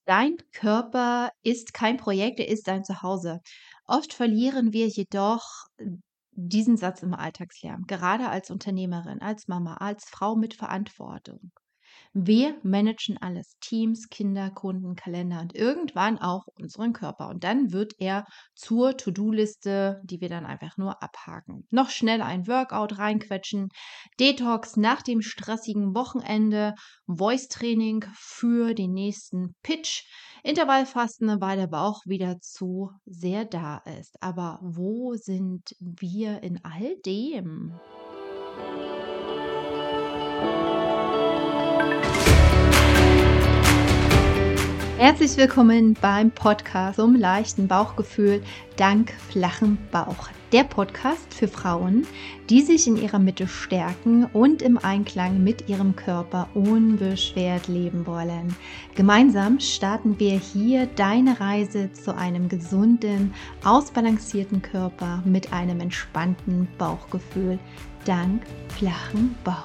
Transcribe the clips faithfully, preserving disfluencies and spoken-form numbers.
Dein Körper ist kein Projekt, er ist dein Zuhause. Oft verlieren wir jedoch äh, diesen Satz im Alltagslärm, gerade als Unternehmerin, als Mama, als Frau mit Verantwortung. Wir managen alles, Teams, Kinder, Kunden, Kalender und irgendwann auch unseren Körper. Und dann wird er zur To-Do-Liste, die wir dann einfach nur abhaken. Noch schnell ein Workout reinquetschen, Detox nach dem stressigen Wochenende, Voice-Training für den nächsten Pitch, Intervallfasten, weil der Bauch wieder zu sehr da ist. Aber wo sind wir in all dem? Herzlich willkommen beim Podcast zum leichten Bauchgefühl dank flachem Bauch. Der Podcast für Frauen, die sich in ihrer Mitte stärken und im Einklang mit ihrem Körper unbeschwert leben wollen. Gemeinsam starten wir hier deine Reise zu einem gesunden, ausbalancierten Körper mit einem entspannten Bauchgefühl dank flachem Bauch.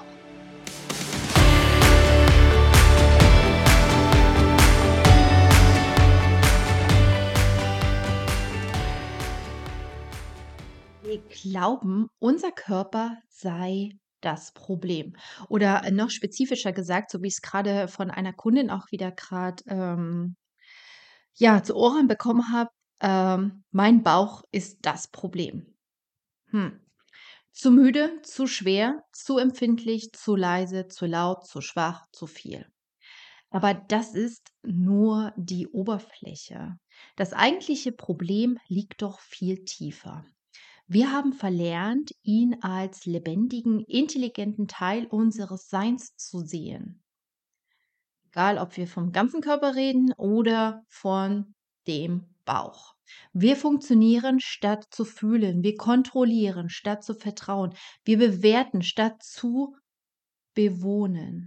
Wir glauben, unser Körper sei das Problem. Oder noch spezifischer gesagt, so wie ich es gerade von einer Kundin auch wieder gerade ähm, ja, zu Ohren bekommen habe, ähm, mein Bauch ist das Problem. Hm. Zu müde, zu schwer, zu empfindlich, zu leise, zu laut, zu schwach, zu viel. Aber das ist nur die Oberfläche. Das eigentliche Problem liegt doch viel tiefer. Wir haben verlernt, ihn als lebendigen, intelligenten Teil unseres Seins zu sehen. Egal, ob wir vom ganzen Körper reden oder von dem Bauch. Wir funktionieren statt zu fühlen. Wir kontrollieren statt zu vertrauen. Wir bewerten statt zu bewohnen.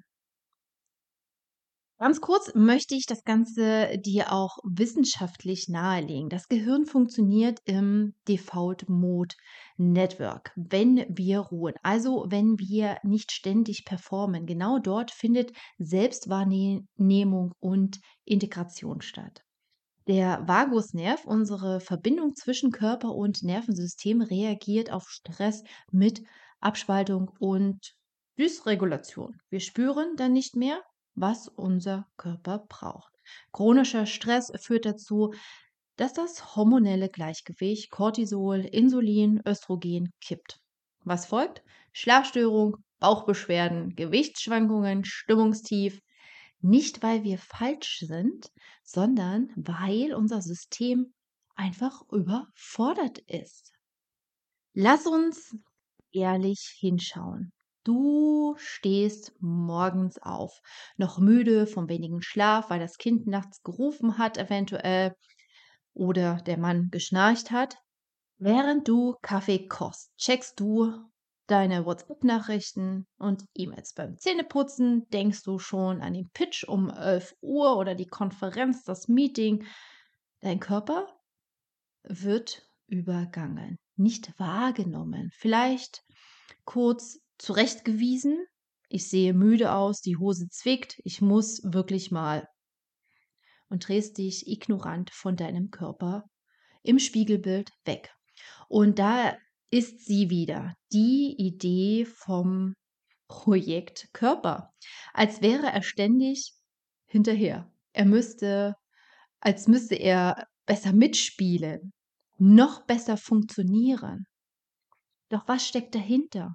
Ganz kurz möchte ich das Ganze dir auch wissenschaftlich nahelegen. Das Gehirn funktioniert im Default Mode Network, wenn wir ruhen, also wenn wir nicht ständig performen. Genau dort findet Selbstwahrnehmung und Integration statt. Der Vagusnerv, unsere Verbindung zwischen Körper und Nervensystem, reagiert auf Stress mit Abspaltung und Dysregulation. Wir spüren dann nicht mehr, was unser Körper braucht. Chronischer Stress führt dazu, dass das hormonelle Gleichgewicht Cortisol, Insulin, Östrogen kippt. Was folgt? Schlafstörung, Bauchbeschwerden, Gewichtsschwankungen, Stimmungstief. Nicht, weil wir falsch sind, sondern weil unser System einfach überfordert ist. Lass uns ehrlich hinschauen. Du stehst morgens auf, noch müde vom wenigen Schlaf, weil das Kind nachts gerufen hat, eventuell, oder der Mann geschnarcht hat. Während du Kaffee kochst, checkst du deine WhatsApp-Nachrichten und E-Mails. Beim Zähneputzen denkst du schon an den Pitch um elf Uhr oder die Konferenz, das Meeting. Dein Körper wird übergangen, nicht wahrgenommen. Vielleicht kurz zurechtgewiesen. Ich sehe müde aus, die Hose zwickt, ich muss wirklich mal. Und drehst dich ignorant von deinem Körper im Spiegelbild weg. Und da ist sie wieder, die Idee vom Projekt Körper. Als wäre er ständig hinterher. Er müsste, als müsste er besser mitspielen, noch besser funktionieren. Doch was steckt dahinter?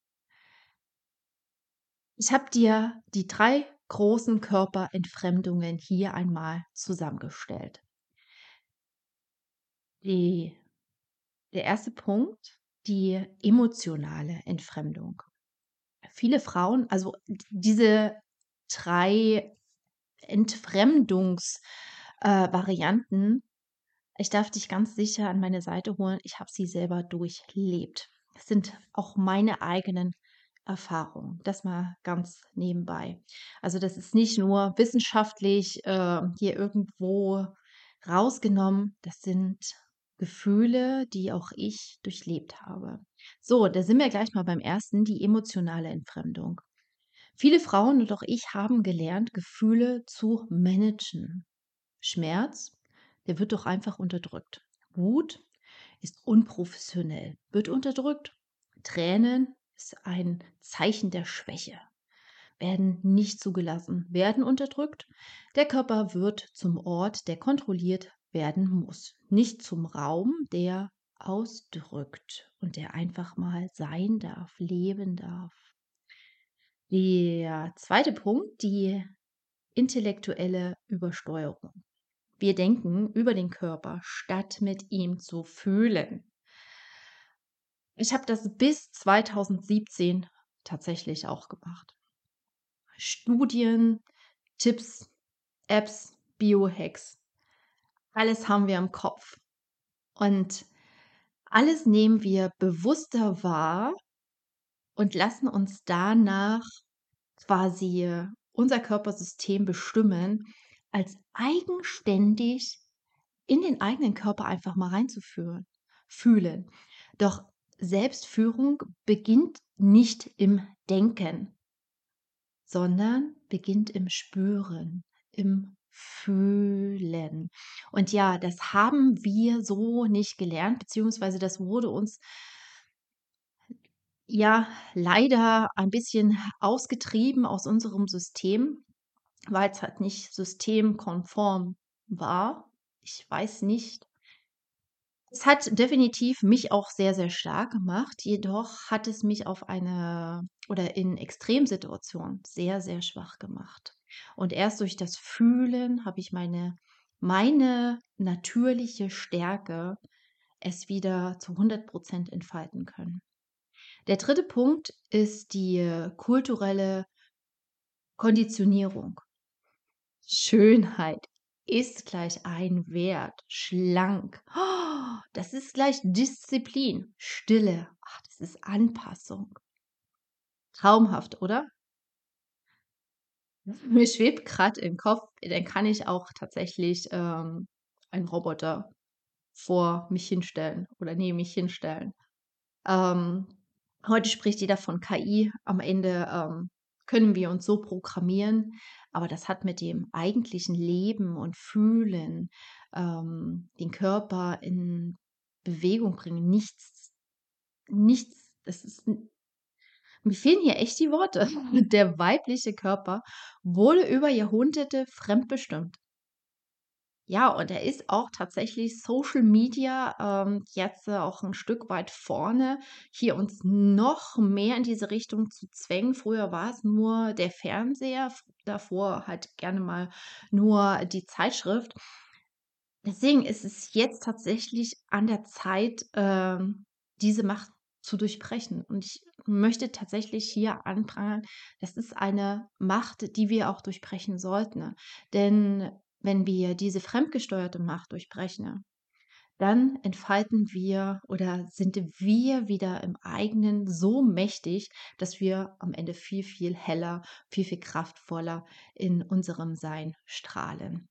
Ich habe dir die drei großen Körperentfremdungen hier einmal zusammengestellt. Die, der erste Punkt, die emotionale Entfremdung. Viele Frauen, also d- diese drei Entfremdungsvarianten, äh, Varianten, ich darf dich ganz sicher an meine Seite holen. Ich habe sie selber durchlebt. Das sind auch meine eigenen Erfahrungen. Das mal ganz nebenbei. Also das ist nicht nur wissenschaftlich äh, hier irgendwo rausgenommen. Das sind Gefühle, die auch ich durchlebt habe. So, da sind wir gleich mal beim ersten, die emotionale Entfremdung. Viele Frauen und auch ich haben gelernt, Gefühle zu managen. Schmerz, der wird doch einfach unterdrückt. Wut ist unprofessionell, wird unterdrückt. Tränen ist ein Zeichen der Schwäche, werden nicht zugelassen, werden unterdrückt. Der Körper wird zum Ort, der kontrolliert werden muss, nicht zum Raum, der ausdrückt und der einfach mal sein darf, leben darf. Der zweite Punkt, die intellektuelle Übersteuerung. Wir denken über den Körper, statt mit ihm zu fühlen. Ich habe das bis zweitausendsiebzehn tatsächlich auch gemacht. Studien, Tipps, Apps, Biohacks, alles haben wir im Kopf. Und alles nehmen wir bewusster wahr und lassen uns danach quasi unser Körpersystem bestimmen, als eigenständig in den eigenen Körper einfach mal reinzuführen, fühlen. Doch Selbstführung beginnt nicht im Denken, sondern beginnt im Spüren, im Fühlen. Und ja, das haben wir so nicht gelernt, beziehungsweise das wurde uns ja leider ein bisschen ausgetrieben aus unserem System, weil es halt nicht systemkonform war. Ich weiß nicht. Es hat definitiv mich auch sehr, sehr stark gemacht, jedoch hat es mich auf eine oder in Extremsituationen sehr, sehr schwach gemacht. Und erst durch das Fühlen habe ich meine meine natürliche Stärke es wieder zu hundert Prozent entfalten können. Der dritte Punkt ist die kulturelle Konditionierung. Schönheit ist gleich ein Wert, schlank. Oh, das ist gleich Disziplin, Stille. Ach, das ist Anpassung. Traumhaft, oder? Mir schwebt gerade im Kopf, dann kann ich auch tatsächlich ähm, einen Roboter vor mich hinstellen oder neben mich hinstellen. Ähm, Heute spricht jeder von K I. Am Ende ähm, können wir uns so programmieren, aber das hat mit dem eigentlichen Leben und Fühlen, ähm, den Körper in Bewegung bringen, nichts, nichts. Das ist, n- mir fehlen hier echt die Worte. Der weibliche Körper wurde über Jahrhunderte fremdbestimmt. Ja, und er ist auch tatsächlich Social Media, ähm, jetzt äh, auch ein Stück weit vorne, hier uns noch mehr in diese Richtung zu zwängen. Früher war es nur der Fernseher, f davor halt gerne mal nur die Zeitschrift. Deswegen ist es jetzt tatsächlich an der Zeit, ähm, diese Macht zu durchbrechen. Und ich möchte tatsächlich hier anprangern, das ist eine Macht, die wir auch durchbrechen sollten. Denn wenn wir diese fremdgesteuerte Macht durchbrechen, dann entfalten wir oder sind wir wieder im eigenen so mächtig, dass wir am Ende viel, viel heller, viel, viel kraftvoller in unserem Sein strahlen.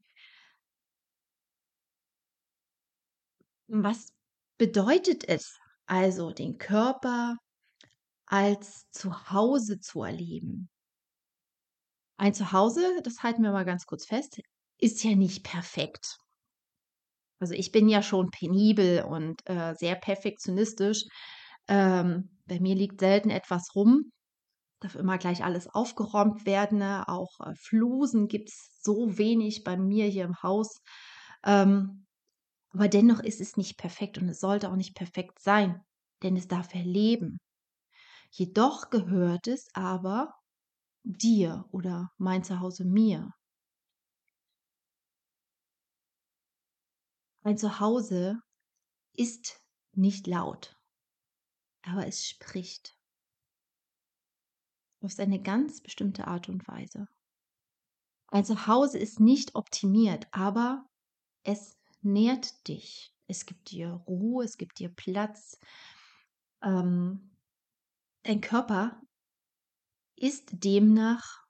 Was bedeutet es also, den Körper als Zuhause zu erleben? Ein Zuhause, das halten wir mal ganz kurz fest, ist ja nicht perfekt. Also, ich bin ja schon penibel und, äh, sehr perfektionistisch. Ähm, bei mir liegt selten etwas rum, darf immer gleich alles aufgeräumt werden, ne? Auch, äh, Flusen gibt's so wenig bei mir hier im Haus. Ähm, aber dennoch ist es nicht perfekt und es sollte auch nicht perfekt sein, denn es darf erleben. Jedoch gehört es aber dir oder mein Zuhause mir. Ein Zuhause ist nicht laut, aber es spricht auf eine ganz bestimmte Art und Weise. Ein Zuhause ist nicht optimiert, aber es nährt dich. Es gibt dir Ruhe, es gibt dir Platz. Ähm, Dein Körper ist demnach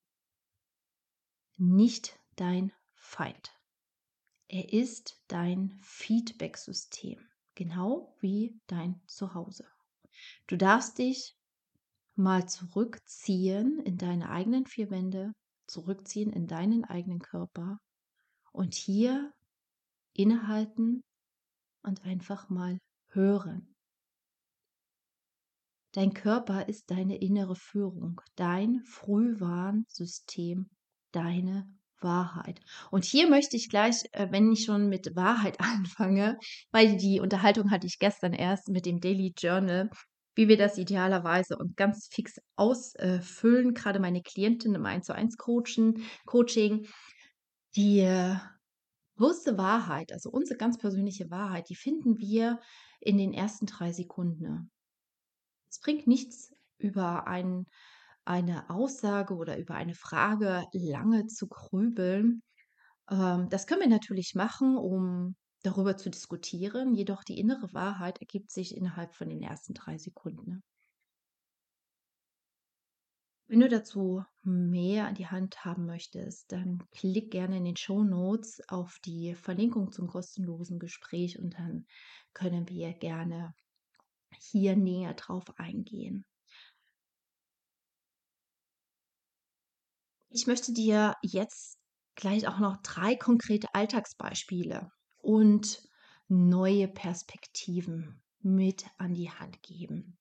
nicht dein Feind. Er ist dein Feedback-System, genau wie dein Zuhause. Du darfst dich mal zurückziehen in deine eigenen vier Wände, zurückziehen in deinen eigenen Körper Und hier innehalten und einfach mal hören. Dein Körper ist deine innere Führung, dein Frühwarnsystem, deine Wahrheit. Und hier möchte ich gleich, äh, wenn ich schon mit Wahrheit anfange, weil die Unterhaltung hatte ich gestern erst mit dem Daily Journal, wie wir das idealerweise und ganz fix ausfüllen, gerade meine Klientin im eins zu eins Coachen, Coaching, die äh, bewusste Wahrheit, also unsere ganz persönliche Wahrheit, die finden wir in den ersten drei Sekunden. Es bringt nichts, über ein eine Aussage oder über eine Frage lange zu grübeln. Ähm, das können wir natürlich machen, um darüber zu diskutieren, jedoch die innere Wahrheit ergibt sich innerhalb von den ersten drei Sekunden. Wenn du dazu mehr an die Hand haben möchtest, dann klick gerne in den Shownotes auf die Verlinkung zum kostenlosen Gespräch und dann können wir gerne hier näher drauf eingehen. Ich möchte dir jetzt gleich auch noch drei konkrete Alltagsbeispiele und neue Perspektiven mit an die Hand geben.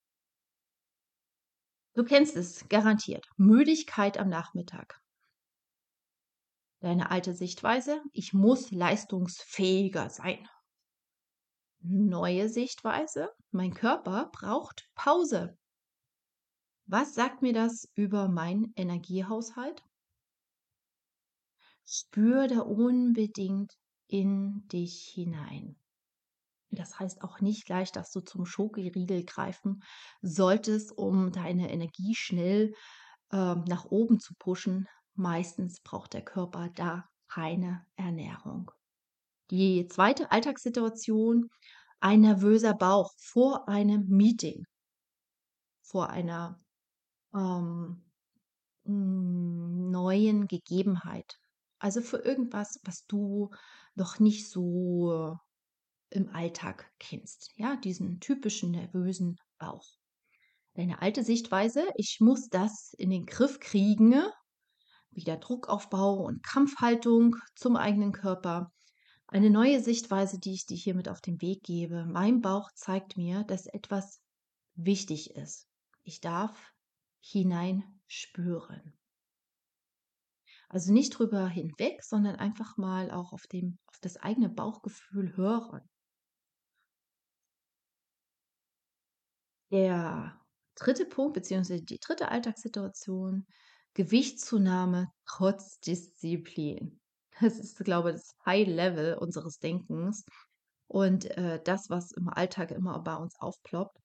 Du kennst es garantiert. Müdigkeit am Nachmittag. Deine alte Sichtweise, ich muss leistungsfähiger sein. Neue Sichtweise, mein Körper braucht Pause. Was sagt mir das über meinen Energiehaushalt? Spür da unbedingt in dich hinein. Das heißt auch nicht gleich, dass du zum Schokoriegel greifen solltest, um deine Energie schnell ähm, nach oben zu pushen. Meistens braucht der Körper da reine Ernährung. Die zweite Alltagssituation, ein nervöser Bauch vor einem Meeting, vor einer ähm, hm, neuen Gegebenheit. Also für irgendwas, was du noch nicht so im Alltag kennst. Ja, diesen typischen nervösen Bauch. Deine alte Sichtweise, ich muss das in den Griff kriegen, wieder Druckaufbau und Kampfhaltung zum eigenen Körper. Eine neue Sichtweise, die ich dir hiermit auf den Weg gebe. Mein Bauch zeigt mir, dass etwas wichtig ist. Ich darf hineinspüren. Also nicht drüber hinweg, sondern einfach mal auch auf, dem, auf das eigene Bauchgefühl hören. Der dritte Punkt, beziehungsweise die dritte Alltagssituation, Gewichtszunahme trotz Disziplin. Das ist, glaube ich, das High Level unseres Denkens und äh, das, was im Alltag immer bei uns aufploppt.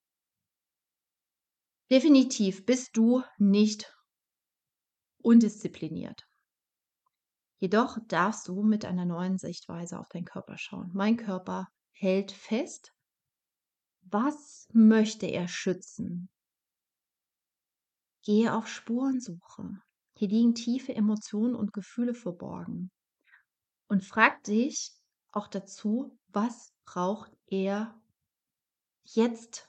Definitiv bist du nicht undiszipliniert. Jedoch darfst du mit einer neuen Sichtweise auf deinen Körper schauen. Mein Körper hält fest. Was möchte er schützen? Gehe auf Spurensuche. Hier liegen tiefe Emotionen und Gefühle verborgen. Und frag dich auch dazu, was braucht er jetzt?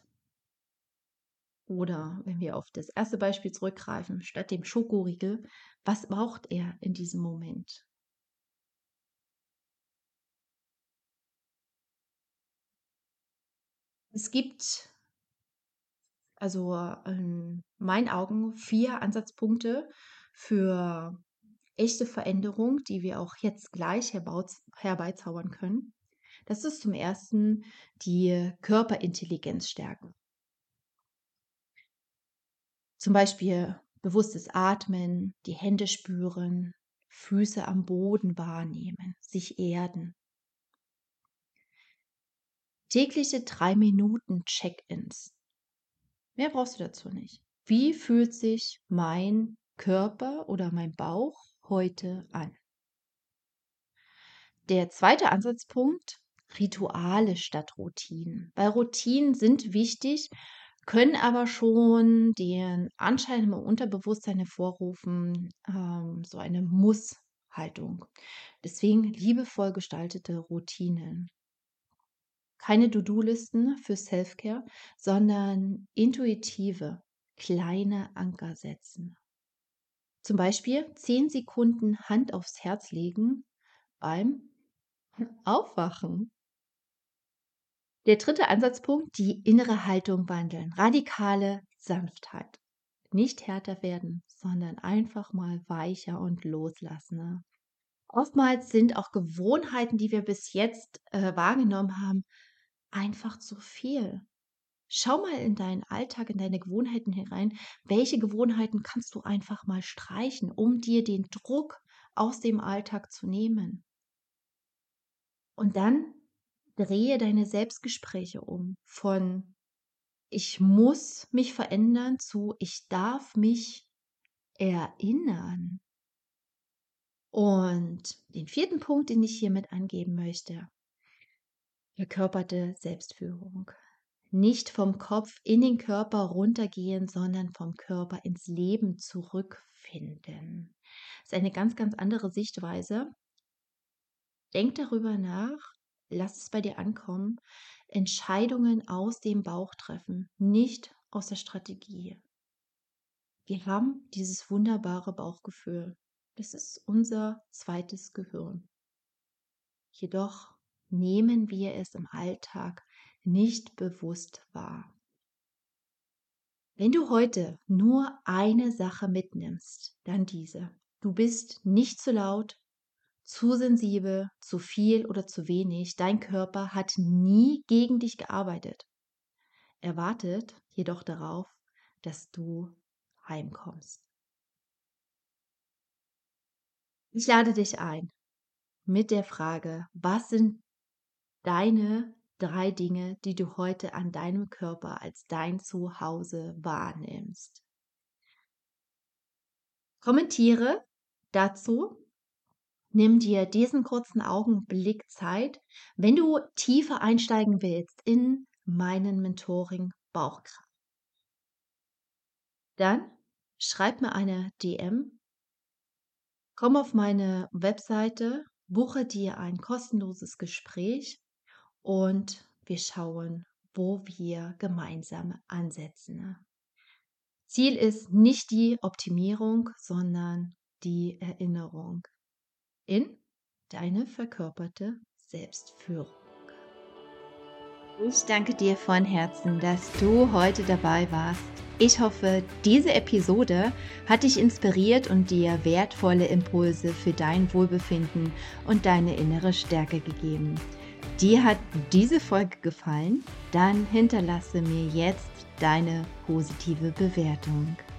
Oder wenn wir auf das erste Beispiel zurückgreifen, statt dem Schokoriegel, was braucht er in diesem Moment? Es gibt also in meinen Augen vier Ansatzpunkte für echte Veränderung, die wir auch jetzt gleich herbauz herbeizaubern können. Das ist zum Ersten die Körperintelligenz stärken. Zum Beispiel bewusstes Atmen, die Hände spüren, Füße am Boden wahrnehmen, sich erden. Tägliche drei Minuten Check-ins. Mehr brauchst du dazu nicht. Wie fühlt sich mein Körper oder mein Bauch heute an? Der zweite Ansatzpunkt, Rituale statt Routinen. Weil Routinen sind wichtig, können aber schon den Anschein im Unterbewusstsein hervorrufen, ähm, so eine Muss-Haltung. Deswegen liebevoll gestaltete Routinen. Keine To-Do-Listen für Self-Care, sondern intuitive, kleine Anker setzen. Zum Beispiel zehn Sekunden Hand aufs Herz legen, beim Aufwachen. Der dritte Ansatzpunkt, die innere Haltung wandeln. Radikale Sanftheit. Nicht härter werden, sondern einfach mal weicher und loslassen. Oftmals sind auch Gewohnheiten, die wir bis jetzt äh, wahrgenommen haben, einfach zu viel. Schau mal in deinen Alltag, in deine Gewohnheiten herein. Welche Gewohnheiten kannst du einfach mal streichen, um dir den Druck aus dem Alltag zu nehmen? Und dann drehe deine Selbstgespräche um von ich muss mich verändern zu ich darf mich erinnern. Und den vierten Punkt, den ich hiermit angeben möchte, verkörperte Selbstführung. Nicht vom Kopf in den Körper runtergehen, sondern vom Körper ins Leben zurückfinden. Das ist eine ganz, ganz andere Sichtweise. Denk darüber nach, lass es bei dir ankommen. Entscheidungen aus dem Bauch treffen, nicht aus der Strategie. Wir haben dieses wunderbare Bauchgefühl. Das ist unser zweites Gehirn. Jedoch nehmen wir es im Alltag nicht bewusst wahr. Wenn du heute nur eine Sache mitnimmst, dann diese. Du bist nicht zu laut, zu sensibel, zu viel oder zu wenig. Dein Körper hat nie gegen dich gearbeitet. Er wartet jedoch darauf, dass du heimkommst. Ich lade dich ein mit der Frage, was sind deine drei Dinge, die du heute an deinem Körper als dein Zuhause wahrnimmst? Kommentiere dazu. Nimm dir diesen kurzen Augenblick Zeit, wenn du tiefer einsteigen willst in meinen Mentoring Bauchkraft. Dann schreib mir eine D M, komm auf meine Webseite, buche dir ein kostenloses Gespräch und wir schauen, wo wir gemeinsam ansetzen. Ziel ist nicht die Optimierung, sondern die Erinnerung in deine verkörperte Selbstführung. Ich danke dir von Herzen, dass du heute dabei warst. Ich hoffe, diese Episode hat dich inspiriert und dir wertvolle Impulse für dein Wohlbefinden und deine innere Stärke gegeben. Dir hat diese Folge gefallen? Dann hinterlasse mir jetzt deine positive Bewertung.